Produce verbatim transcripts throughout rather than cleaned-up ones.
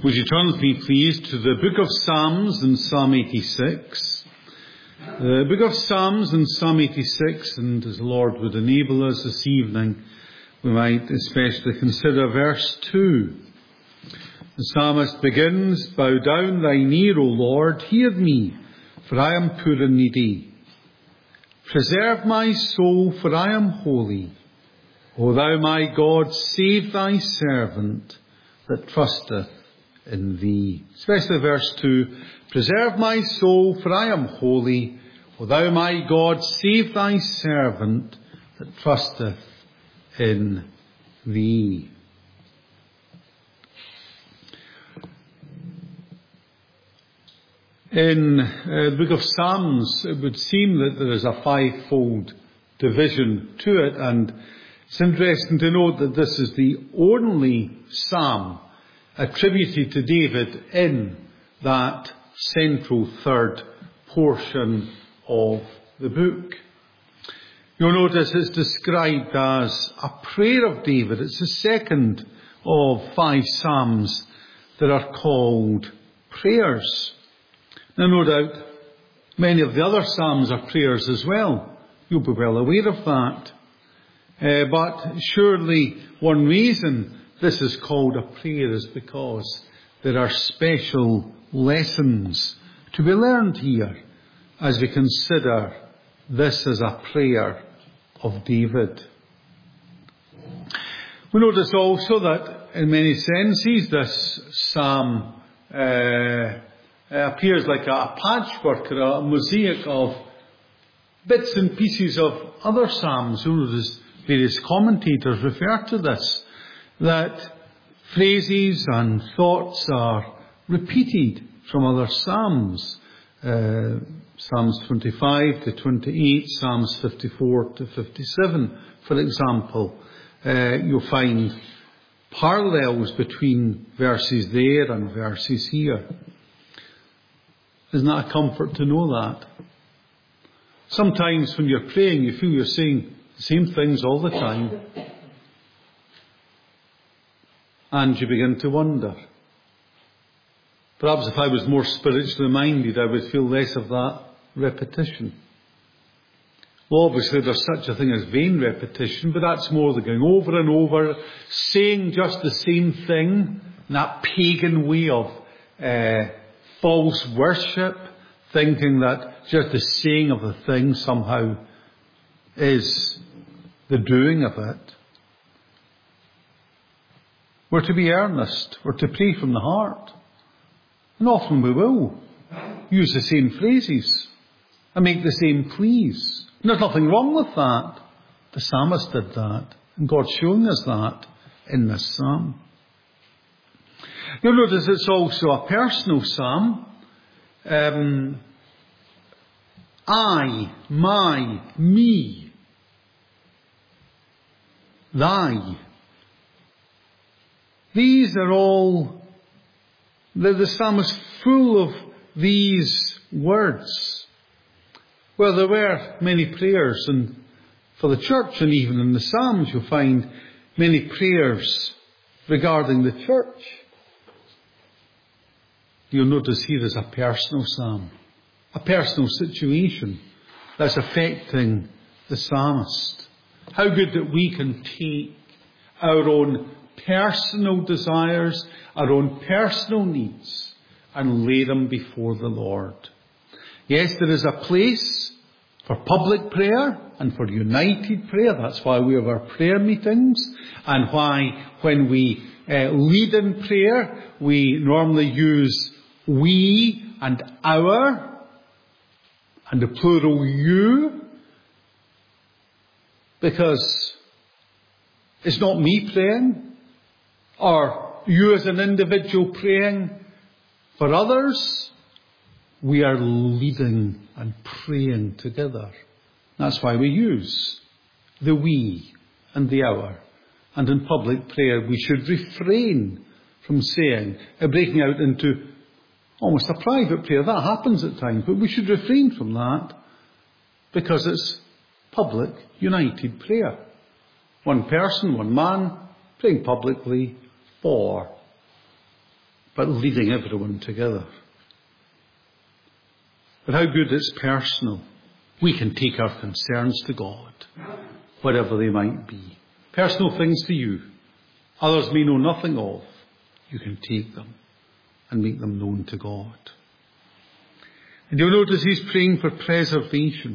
Would you turn with me, please, to the book of Psalms and Psalm eighty-six. The book of Psalms and Psalm eighty-six, and as the Lord would enable us this evening, we might especially consider verse two. The psalmist begins, "Bow down thine ear, O Lord, hear me, for I am poor and needy. Preserve my soul, for I am holy. O thou my God, save thy servant that trusteth in thee." Especially verse two, "Preserve my soul, for I am holy. O thou my God, save thy servant that trusteth in thee." In uh, the book of Psalms, it would seem that there is a fivefold division to it, and it's interesting to note that this is the only psalm attributed to David in that central third portion of the book. You'll notice it's described as a prayer of David. It's the second of five psalms that are called prayers. Now, no doubt, many of the other psalms are prayers as well. You'll be well aware of that. Uh, but surely one reason this is called a prayer is because there are special lessons to be learned here as we consider this as a prayer of David. We notice also that in many senses this psalm uh, appears like a patchwork or a mosaic of bits and pieces of other psalms. You notice various commentators refer to this, that phrases and thoughts are repeated from other psalms. Uh, Psalms twenty-five to twenty-eight, Psalms fifty-four to fifty-seven, for example. Uh, you'll find parallels between verses there and verses here. Isn't that a comfort to know that? Sometimes when you're praying, you feel you're saying the same things all the time. And you begin to wonder. Perhaps if I was more spiritually minded, I would feel less of that repetition. Well, obviously there's such a thing as vain repetition, but that's more than going over and over, saying just the same thing, in that pagan way of uh, false worship, thinking that just the saying of the thing somehow is the doing of it. We're to be earnest. We're to pray from the heart. And often we will use the same phrases and make the same pleas. And there's nothing wrong with that. The psalmist did that. And God's showing us that in this psalm. You'll notice it's also a personal psalm. Um, I, my, me, thy. These are all, the, the psalm is full of these words. Well, there were many prayers, and for the church, and even in the Psalms, you'll find many prayers regarding the church. You'll notice here is a personal psalm, a personal situation that's affecting the psalmist. How good that we can take our own personal desires, our own personal needs, and lay them before the Lord. Yes, there is a place for public prayer and for united prayer. That's why we have our prayer meetings, and why when we uh, lead in prayer, we normally use we and our, and the plural you, because it's not me praying, or you as an individual praying for others. We are leading and praying together. That's why we use the we and the our. And in public prayer, we should refrain from saying, uh, breaking out into almost a private prayer. That happens at times, but we should refrain from that because it's public, united prayer. One person, one man, praying publicly for but leading everyone together. But how good it's personal. We can take our concerns to God, whatever they might be. Personal things to you, others may know nothing of. You can take them and make them known to God. And you'll notice he's praying for preservation.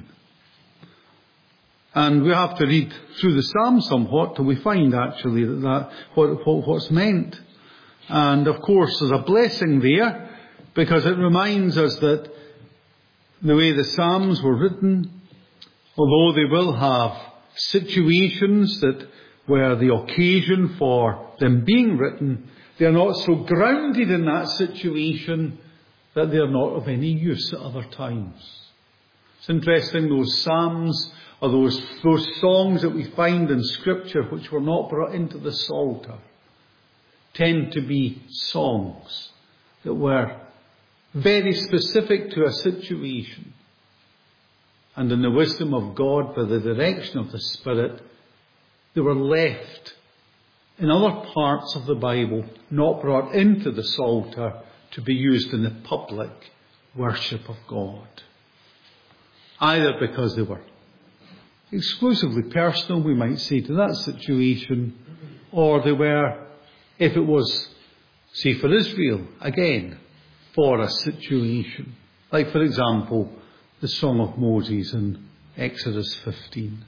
And we have to read through the Psalm somewhat till we find actually that, that what, what, what's meant. And of course there's a blessing there, because it reminds us that the way the Psalms were written, although they will have situations that were the occasion for them being written, they are not so grounded in that situation that they are not of any use at other times. It's interesting, those Psalms, or those, those songs that we find in Scripture which were not brought into the Psalter, tend to be songs that were very specific to a situation. And in the wisdom of God, by the direction of the Spirit, they were left in other parts of the Bible, not brought into the Psalter to be used in the public worship of God. Either because they were exclusively personal, we might say, to that situation, or they were, if it was, say, for Israel, again, for a situation. Like, for example, the Song of Moses in Exodus fifteen.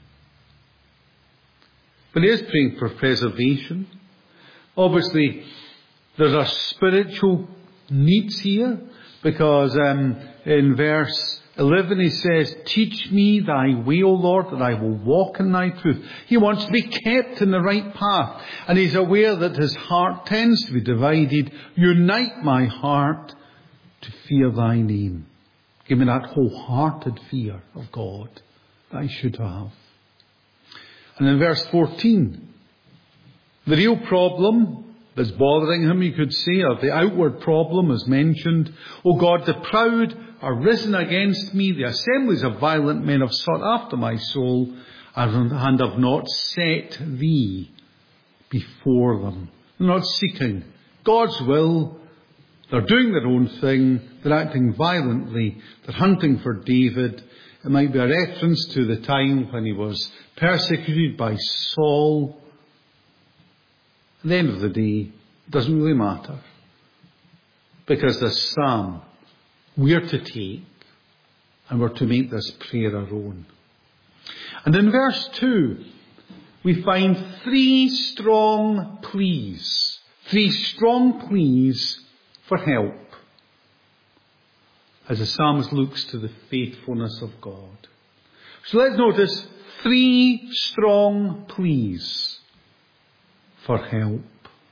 But he is praying for preservation. Obviously, there's a spiritual needs here, because um, in verse eleven he says, "Teach me thy way, O Lord, that I will walk in thy truth." He wants to be kept in the right path, and he's aware that his heart tends to be divided. Unite my heart to fear thy name. Give me that wholehearted fear of God that I should have. And in verse fourteen, the real problem that's bothering him, you could say, or the outward problem is mentioned. "O God, the proud are risen against me. The assemblies of violent men have sought after my soul, and have not set thee before them." They're not seeking God's will. They're doing their own thing. They're acting violently. They're hunting for David. It might be a reference to the time when he was persecuted by Saul. At the end of the day, it doesn't really matter, because this psalm we're to take, and we're to make this prayer our own. And in verse two, we find three strong pleas. Three strong pleas for help, as the psalmist looks to the faithfulness of God. So let's notice three strong pleas for help.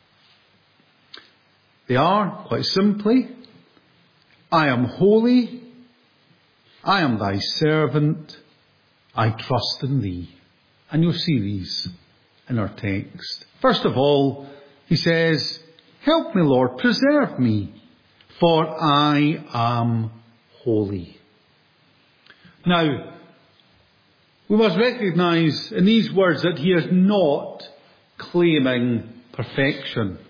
They are, quite simply, "I am holy, I am thy servant, I trust in thee." And you'll see these in our text. First of all, he says, "Help me, Lord, preserve me, for I am holy." Now, we must recognize in these words that he is not claiming perfection.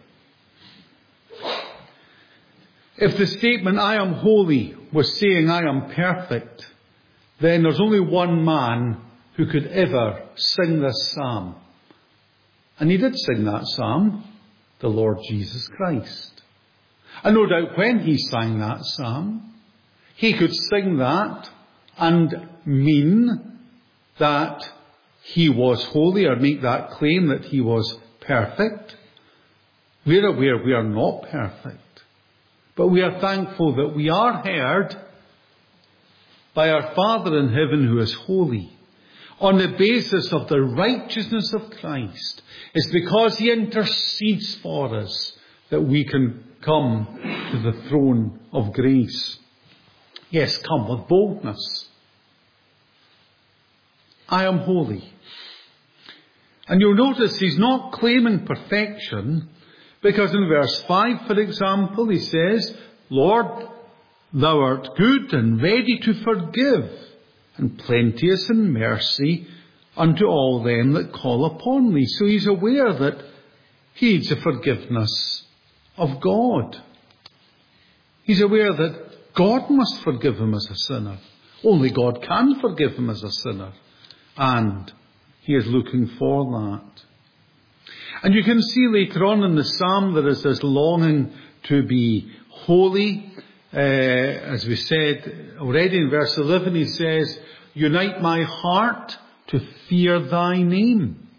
If the statement, "I am holy," was saying, "I am perfect," then there's only one man who could ever sing this psalm. And he did sing that psalm, the Lord Jesus Christ. And no doubt when he sang that psalm, he could sing that and mean that he was holy, or make that claim that he was perfect. We're aware we are not perfect. But we are thankful that we are heard by our Father in heaven who is holy, on the basis of the righteousness of Christ. It's because he intercedes for us that we can come to the throne of grace. Yes, come with boldness. "I am holy." And you'll notice he's not claiming perfection, because in verse five, for example, he says, "Lord, thou art good and ready to forgive, and plenteous in mercy unto all them that call upon thee." So he's aware that he needs the forgiveness of God. He's aware that God must forgive him as a sinner. Only God can forgive him as a sinner. And he is looking for that. And you can see later on in the psalm there is this longing to be holy. Uh, as we said already in verse eleven, he says, "Unite my heart to fear thy name."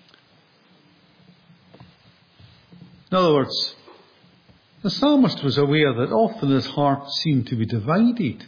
In other words, the psalmist was aware that often his heart seemed to be divided.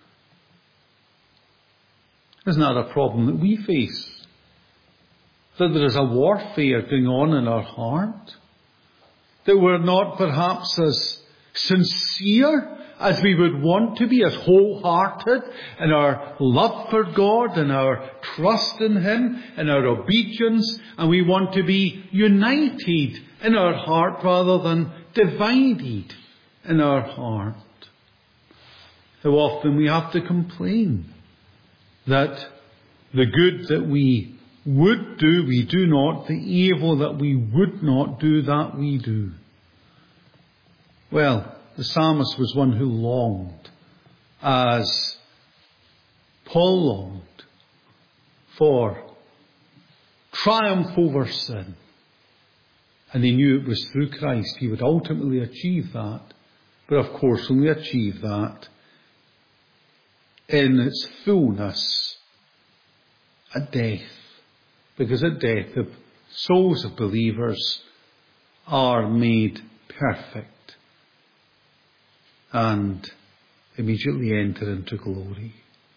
Isn't that a problem that we face? That there is a warfare going on in our heart? That we're not perhaps as sincere as we would want to be, as wholehearted in our love for God and our trust in Him and our obedience, and we want to be united in our heart rather than divided in our heart. How often we have to complain that the good that we would do, we do not, the evil that we would not do, that we do. Well, the psalmist was one who longed, as Paul longed, for triumph over sin. And he knew it was through Christ he would ultimately achieve that. But of course only achieve that in its fullness at death. Because at death the souls of believers are made perfect and immediately enter into glory.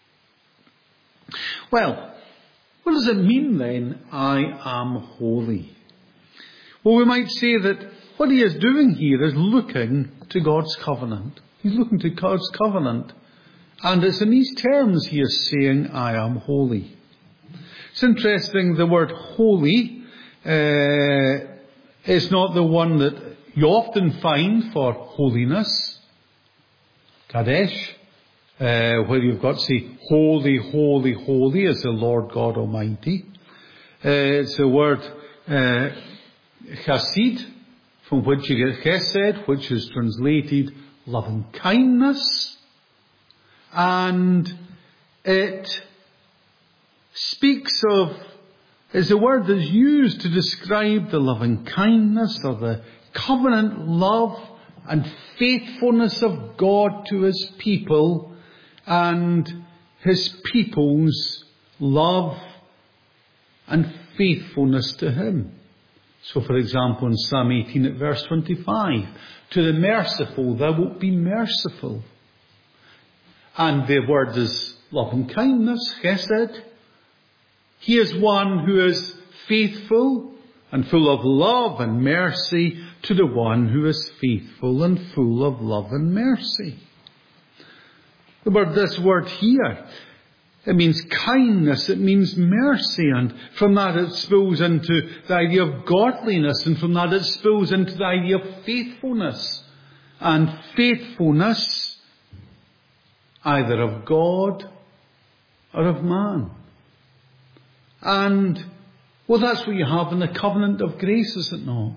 Well, what does it mean then, I am holy? Well, we might say that what he is doing here is looking to God's covenant. He's looking to God's covenant. And it's in these terms he is saying, I am holy. It's interesting, the word holy uh, is not the one that you often find for holiness. Kadesh, uh, where you've got to say, holy, holy, holy is the Lord God Almighty. Uh, it's the word uh, chesed, from which you get chesed, which is translated loving kindness. And it speaks of, is a word that's used to describe the loving kindness or the covenant love and faithfulness of God to His people and His people's love and faithfulness to Him. So, for example, in Psalm eighteen at verse twenty-five, to the merciful thou wilt be merciful. And the word is loving kindness, chesed. He is one who is faithful and full of love and mercy to the one who is faithful and full of love and mercy. The word, this word here, it means kindness, it means mercy, and from that it spills into the idea of godliness, and from that it spills into the idea of faithfulness. And faithfulness either of God or of man. And, well, that's what you have in the covenant of grace, is it not?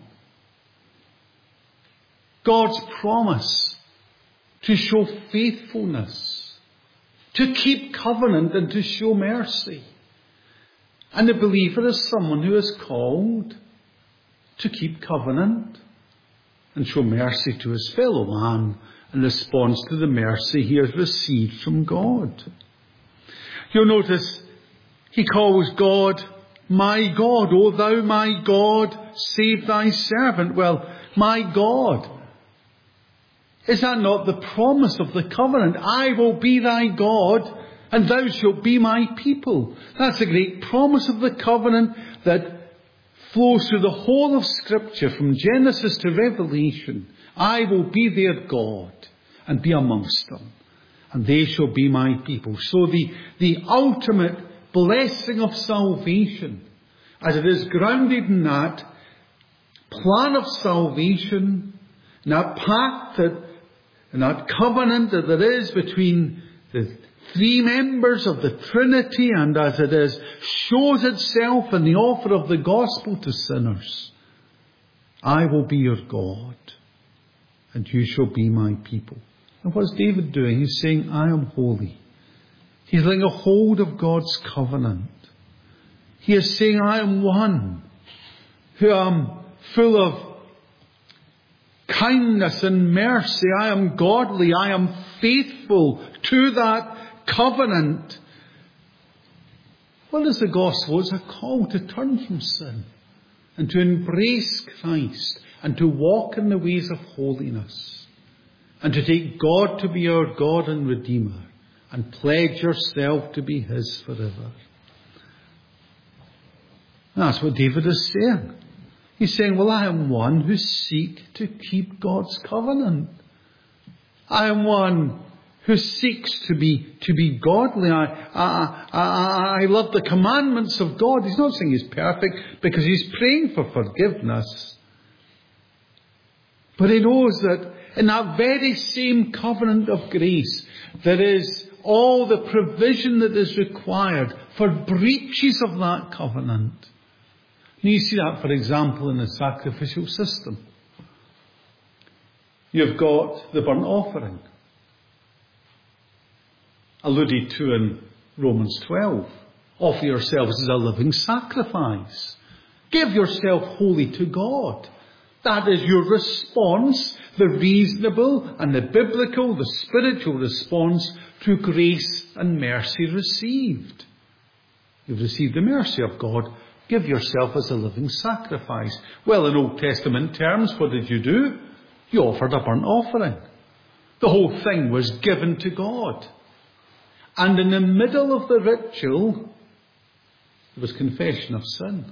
God's promise to show faithfulness, to keep covenant and to show mercy. And the believer is someone who is called to keep covenant and show mercy to his fellow man in response to the mercy he has received from God. You'll notice he calls God, my God, O thou my God, save thy servant. Well, my God. Is that not the promise of the covenant? I will be thy God, and thou shalt be my people. That's a great promise of the covenant that flows through the whole of Scripture, from Genesis to Revelation. I will be their God, and be amongst them, and they shall be my people. So the, the ultimate blessing of salvation, as it is grounded in that plan of salvation, in that pact, that, in that covenant that there is between the three members of the Trinity, and as it is shows itself in the offer of the gospel to sinners. I will be your God, and you shall be my people. And what's David doing? He's saying, I am holy. He's laying a hold of God's covenant. He is saying, I am one who am full of kindness and mercy. I am godly. I am faithful to that covenant. What is the gospel? It's a call to turn from sin and to embrace Christ and to walk in the ways of holiness and to take God to be our God and Redeemer and pledge yourself to be His forever. That's what David is saying. He's saying, well, I am one who seeks to keep God's covenant. I am one who seeks to be to be godly. I, I, I, I love the commandments of God. He's not saying he's perfect because he's praying for forgiveness. But he knows that in that very same covenant of grace, there is all the provision that is required for breaches of that covenant. And you see that, for example, in the sacrificial system. You've got the burnt offering, alluded to in Romans twelve. Offer yourselves as a living sacrifice. Give yourself wholly to God. That is your response, the reasonable and the biblical, the spiritual response to grace and mercy received. You've received the mercy of God. Give yourself as a living sacrifice. Well, in Old Testament terms, what did you do? You offered a burnt offering. The whole thing was given to God. And in the middle of the ritual, there was confession of sin.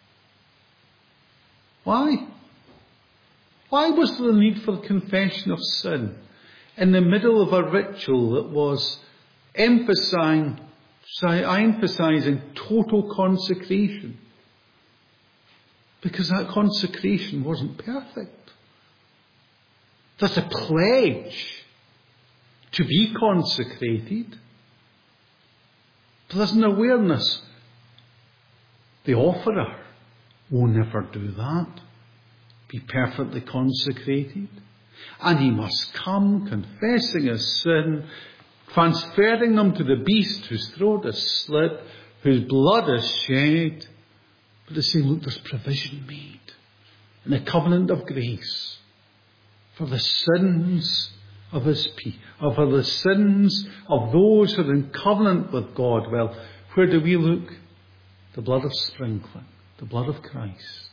Why? Why was there a need for confession of sin in the middle of a ritual that was emphasizing, emphasizing total consecration? Because that consecration wasn't perfect. That's a pledge to be consecrated. But there's an awareness. The offerer will never do that. Be perfectly consecrated. And he must come confessing his sin, transferring them to the beast whose throat is slit, whose blood is shed. But he's saying, look, there's provision made in the covenant of grace for the sins of his people, or for the sins of those who are in covenant with God. Well, where do we look? The blood of sprinkling, the blood of Christ.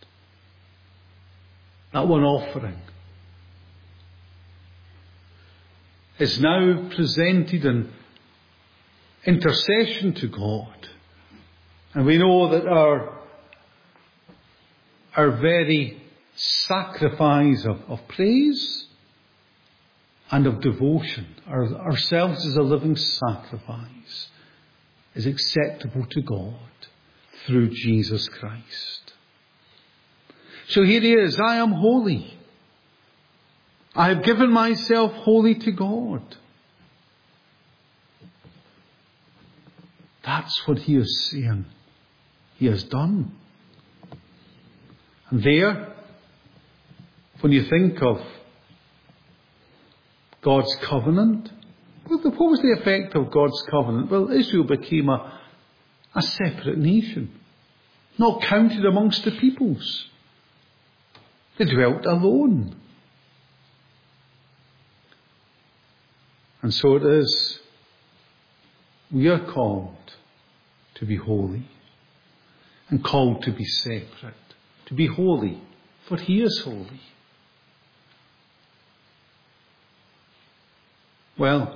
That one offering is now presented in intercession to God. And we know that our, our very sacrifice of, of praise and of devotion, our, ourselves as a living sacrifice, is acceptable to God through Jesus Christ. So here he is, I am holy. I have given myself wholly to God. That's what he is saying he has done. And there, when you think of God's covenant, what was the effect of God's covenant? Well, Israel became a, a separate nation, not counted amongst the peoples. They dwelt alone. And so it is. We are called to be holy and called to be separate, to be holy, for he is holy. Well,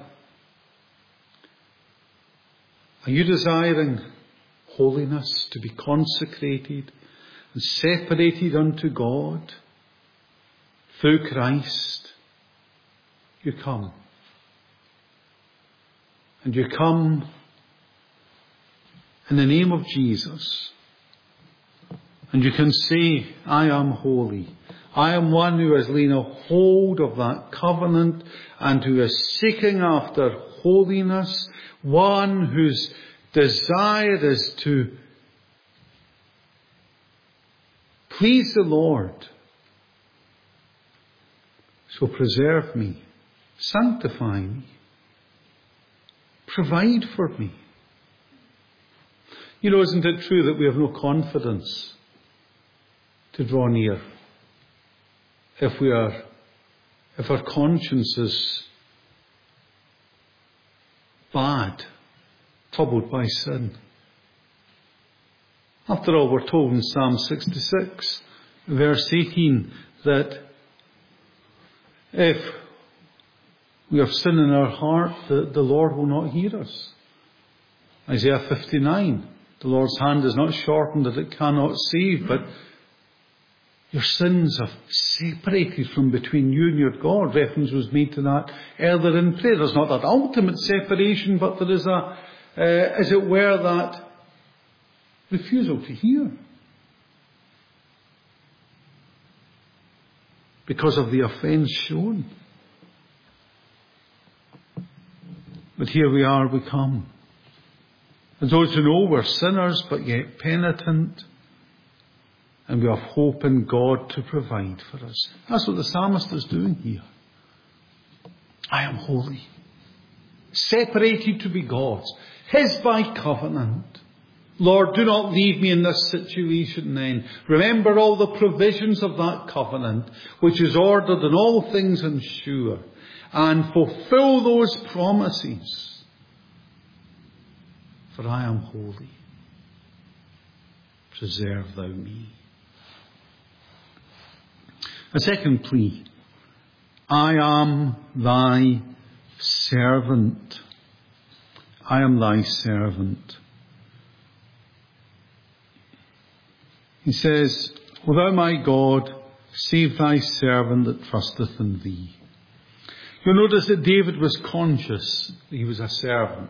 are you desiring holiness, to be consecrated and separated unto God through Christ? You come. And you come in the name of Jesus. And you can say, I am holy. I am one who has laid a hold of that covenant and who is seeking after holiness. One whose desire is to please the Lord. So preserve me sanctify me, provide for me. You know, isn't it true that we have no confidence to draw near if we are, if our conscience is bad, troubled by sin? After all, we're told in Psalm sixty-six, verse eighteen, that if we have sin in our heart, the, the Lord will not hear us. Isaiah fifty-nine, the Lord's hand is not shortened that it cannot save, but your sins have separated from between you and your God. Reference was made to that earlier in prayer. There's not that ultimate separation, but there is a, uh, as it were, that refusal to hear. Because of the offence shown. But here we are, we come. And those who know we're sinners, but yet penitent. And we have hope in God to provide for us. That's what the psalmist is doing here. I am holy, separated to be God's, His by covenant. Lord, do not leave me in this situation then. Remember all the provisions of that covenant, which is ordered in all things and sure, and fulfill those promises. For I am holy. Preserve thou me. A second plea. I am thy servant. I am thy servant. He says, O thou my God, save thy servant that trusteth in thee. You'll notice that David was conscious that he was a servant.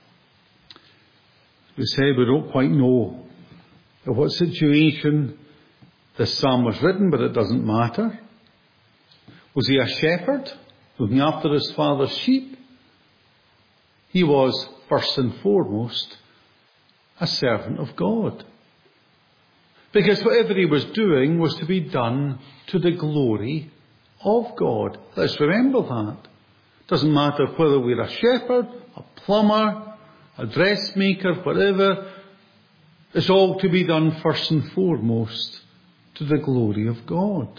We say we don't quite know in what situation this psalm was written, but it doesn't matter. Was he a shepherd looking after his father's sheep? He was, first and foremost, a servant of God. Because whatever he was doing was to be done to the glory of God. Let's remember that. It doesn't matter whether we're a shepherd, a plumber, a dressmaker, whatever. It's all to be done first and foremost to the glory of God.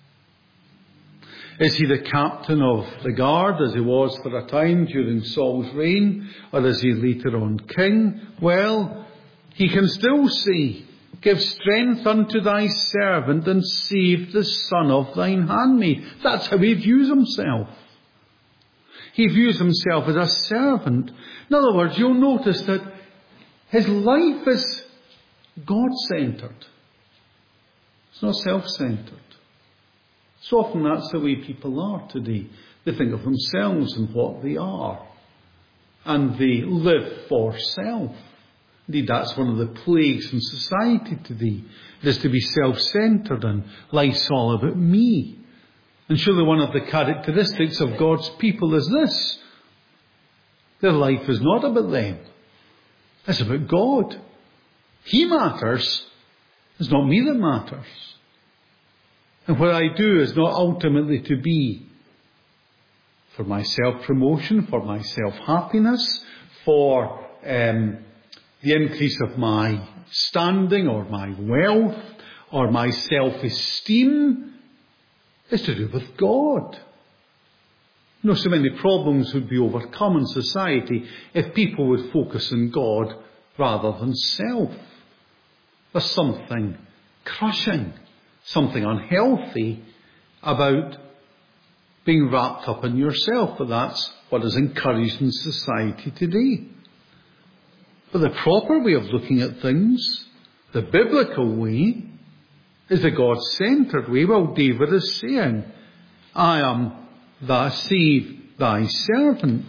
Is he the captain of the guard, as he was for a time during Saul's reign, or is he later on king? Well, he can still say, give strength unto thy servant and save the son of thine handmaid. That's how he views himself. He views himself as a servant. In other words, you'll notice that his life is God-centred. It's not self-centred. So often that's the way people are today. They think of themselves and what they are. And they live for self. Indeed, that's one of the plagues in society today. It is to be self-centred and life's all about me. And surely one of the characteristics of God's people is this. Their life is not about them. It's about God. He matters. It's not me that matters. And what I do is not ultimately to be for my self-promotion, for my self-happiness, for um, the increase of my standing or my wealth or my self-esteem. It's to do with God. You know, so many problems would be overcome in society if people would focus on God rather than self. There's something crushing, something unhealthy about being wrapped up in yourself, but that's what is encouraged in society today. But the proper way of looking at things, the biblical way, is the God-centred way. Well, David is saying, I am thy save thy servant.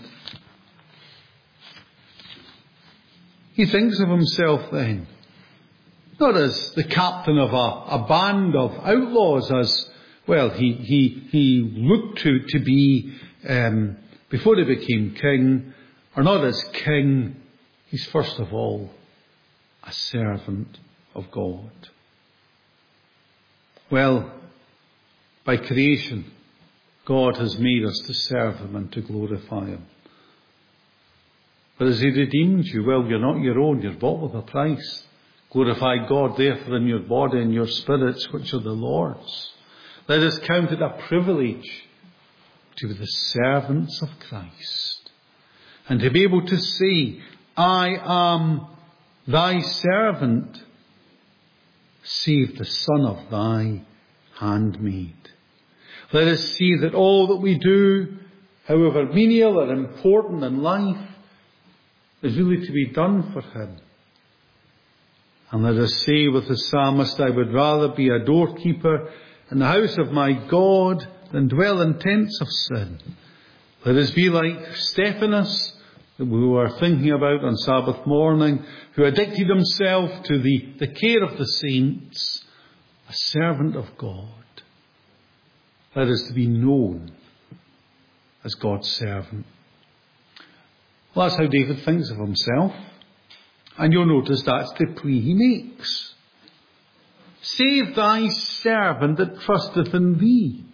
He thinks of himself then, not as the captain of a, a band of outlaws, as, well, he, he, he looked to, to be, um, before he became king, or not as king. He's first of all a servant of God. Well, by creation, God has made us to serve Him and to glorify Him. But as He redeemed you, well, you're not your own, you're bought with a price. Glorify God, therefore, in your body and your spirits, which are the Lord's. Let us count it a privilege to be the servants of Christ, and to be able to say, I am thy servant, save the son of thy handmaid. Let us see that all that we do, however menial or important in life, is really to be done for Him. And let us say with the psalmist, I would rather be a doorkeeper in the house of my God than dwell in tents of sin. Let us be like Stephanus, that we were thinking about on Sabbath morning, who addicted himself to the, the care of the saints, a servant of God. Let us be known as God's servant. Well, that's how David thinks of himself. And you'll notice that's the plea he makes. Save thy servant that trusteth in thee.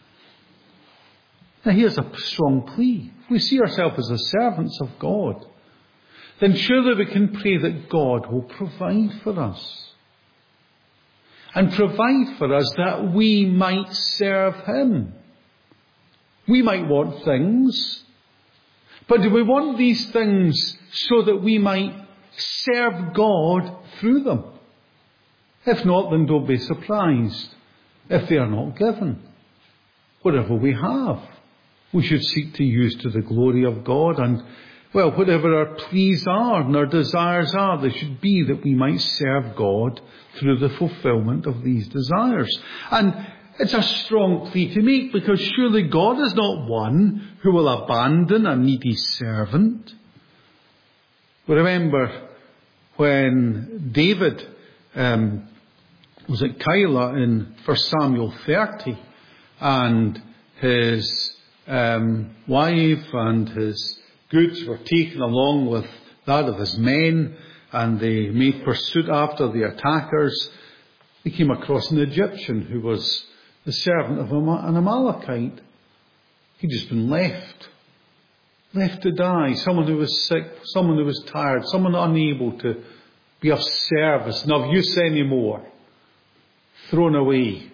Now here's a strong plea. If we see ourselves as the servants of God, then surely we can pray that God will provide for us. And provide for us that we might serve Him. We might want things, but do we want these things so that we might serve God through them? If not, then don't be surprised if they are not given. Whatever we have, we should seek to use to the glory of God. And, well, whatever our pleas are and our desires are, they should be that we might serve God through the fulfillment of these desires. And it's a strong plea to make, because surely God is not one who will abandon a needy servant. We remember when David um, was at Keilah in First Samuel thirty, and his um, wife and his goods were taken along with that of his men, and they made pursuit after the attackers. They came across an Egyptian who was the servant of an Amalekite. He'd just been left. Left to die. Someone who was sick, someone who was tired, someone unable to be of service and of use anymore. Thrown away.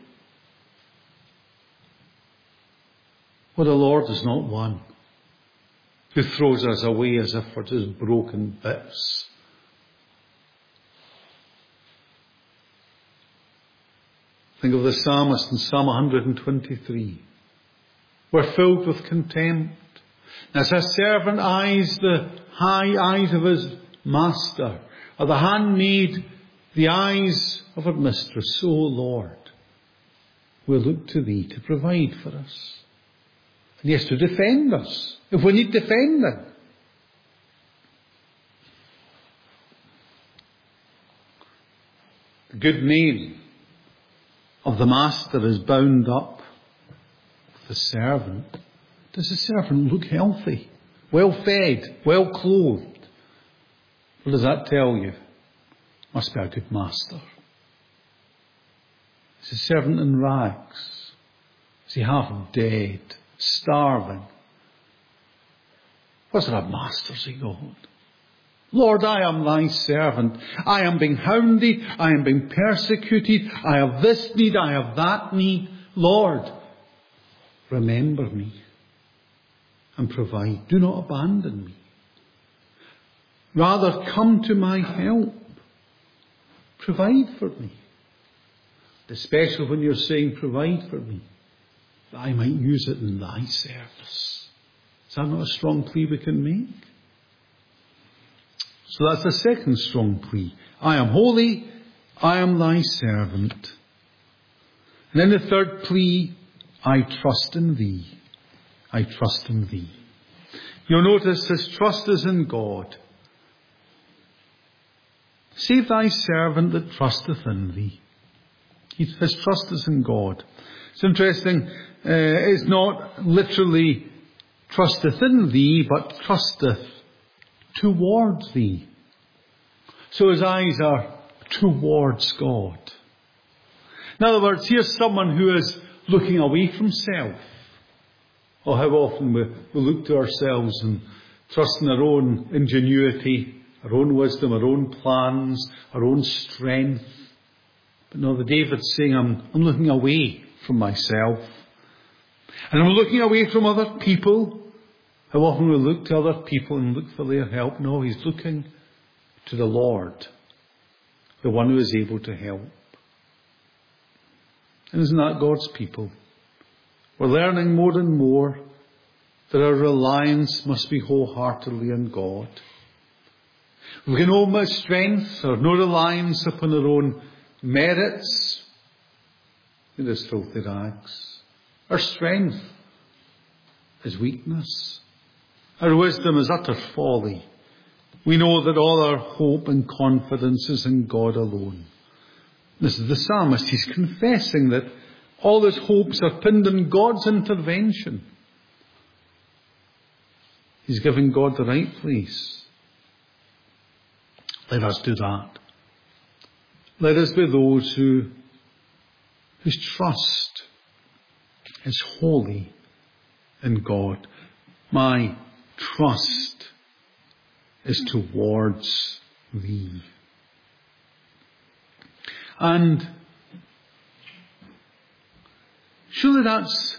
Well, the Lord is not one who throws us away as if we're just broken bits. Think of the psalmist in Psalm one twenty-three. We're filled with contempt. As a servant eyes the high eyes of his master, or the handmaid the eyes of her mistress, so, Lord, we'll look to Thee to provide for us. And yes, to defend us, if we need defending. The good name of the master is bound up with the servant. Does the servant look healthy, well fed, well clothed? What does that tell you? Must be a good master. Is the servant in rags? Is he half dead, starving? What sort of master's he got? Lord, I am thy servant. I am being hounded. I am being persecuted. I have this need. I have that need. Lord, remember me and provide. Do not abandon me. Rather, come to my help. Provide for me. Especially when you're saying, provide for me, that I might use it in thy service. Is that not a strong plea we can make? So that's the second strong plea. I am holy, I am thy servant. And then the third plea, I trust in thee. I trust in thee. You'll notice his trust is in God. Save thy servant that trusteth in thee. His trust is in God. It's interesting, uh, it's not literally trusteth in thee, but trusteth towards thee. So his eyes are towards God. In other words, here's someone who is looking away from self. Oh, how often we, we look to ourselves and trust in our own ingenuity, our own wisdom, our own plans, our own strength. But no, the David's saying, I'm, I'm looking away from myself. And I'm looking away from other people. How often we look to other people and look for their help. No, he's looking to the Lord, the one who is able to help. And isn't that God's people? We're learning more and more that our reliance must be wholeheartedly on God. We can no much strength or no reliance upon our own merits. It is filthy rags. Our strength is weakness. Our wisdom is utter folly. We know that all our hope and confidence is in God alone. This is the psalmist. He's confessing that all his hopes are pinned on God's intervention. He's giving God the right place. Let us do that. Let us be those who, whose trust is wholly in God. My trust is towards thee. And surely that's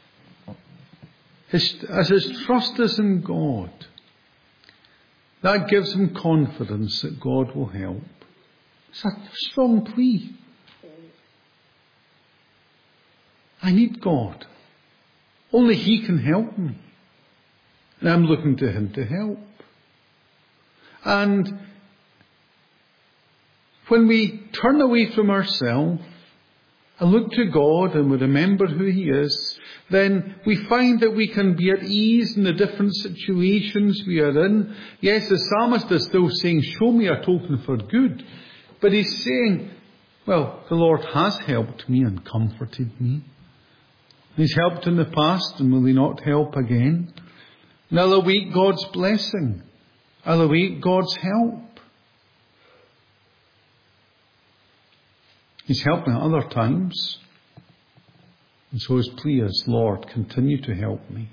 his, as his trust is in God, that gives him confidence that God will help. It's a strong plea. I need God. Only he can help me. And I'm looking to him to help. And when we turn away from ourselves and look to God and we remember who he is, then we find that we can be at ease in the different situations we are in. Yes, the psalmist is still saying, show me a token for good. But he's saying, well, the Lord has helped me and comforted me. He's helped in the past, and will he not help again? And I'll await God's blessing. I'll await God's help. He's helped me at other times. And so his plea is, Lord, continue to help me.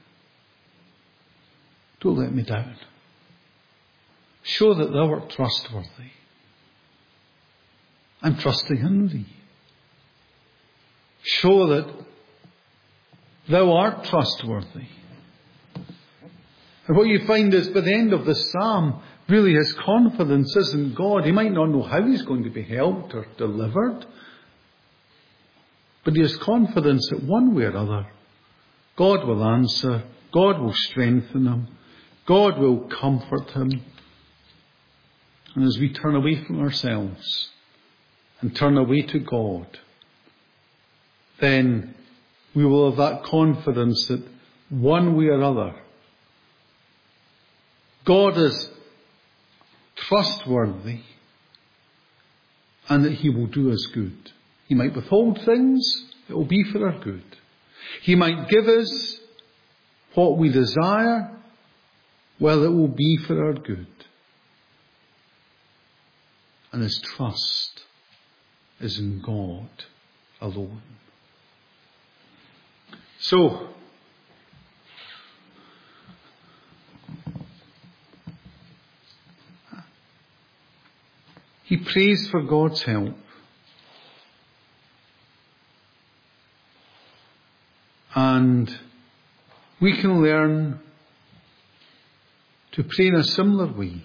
Don't let me down. Show that thou art trustworthy. I'm trusting in thee. Show that thou art trustworthy. And what you find is by the end of the psalm, really his confidence is in God. He might not know how he's going to be helped or delivered, but he has confidence that one way or other, God will answer, God will strengthen him, God will comfort him. And as we turn away from ourselves and turn away to God, then we will have that confidence that one way or other, God is trustworthy and that he will do us good. He might withhold things, it will be for our good. He might give us what we desire, well, it will be for our good. And his trust is in God alone. So, he prays for God's help. And we can learn to pray in a similar way.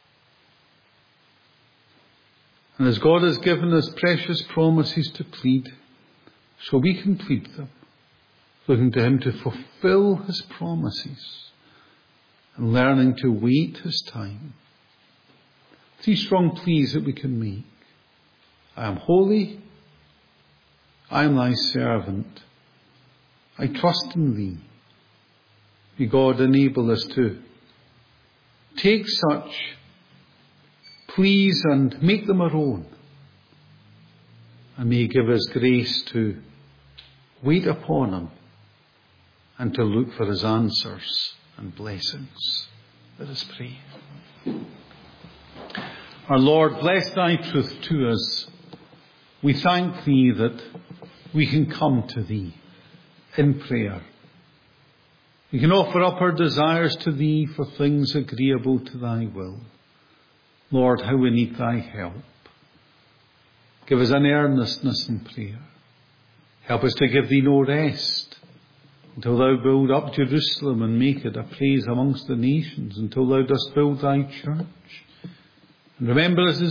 And as God has given us precious promises to plead, so we can plead them, looking to him to fulfill his promises and learning to wait his time. Three strong pleas that we can make. I am holy. I am thy servant. I trust in thee. May God enable us to take such pleas and make them our own. And may he give us grace to wait upon him and to look for his answers and blessings. Let us pray. Our Lord, bless thy truth to us. We thank thee that we can come to thee in prayer. We can offer up our desires to thee for things agreeable to thy will. Lord, how we need thy help. Give us an earnestness in prayer. Help us to give thee no rest until thou build up Jerusalem and make it a praise amongst the nations, until thou dost build thy church. And remember us as